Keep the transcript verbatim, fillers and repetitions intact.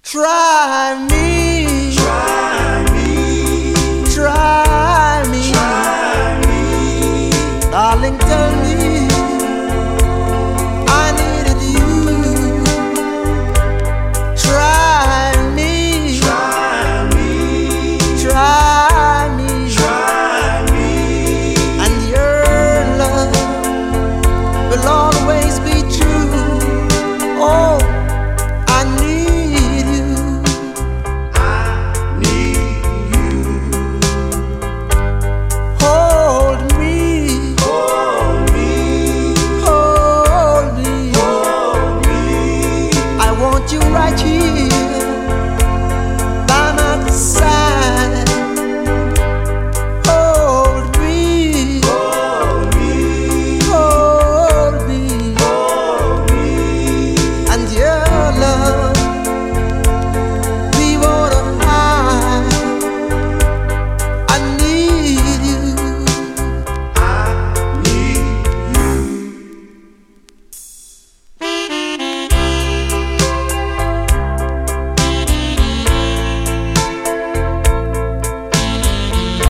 Try me, Try me, try me, try me, darling, tell me I needed you. Try me, try me, try me, try me, and your love will always be true. Oh, I need you. I need you. Hold me, Hold me, hold me. hold me, I want you right here.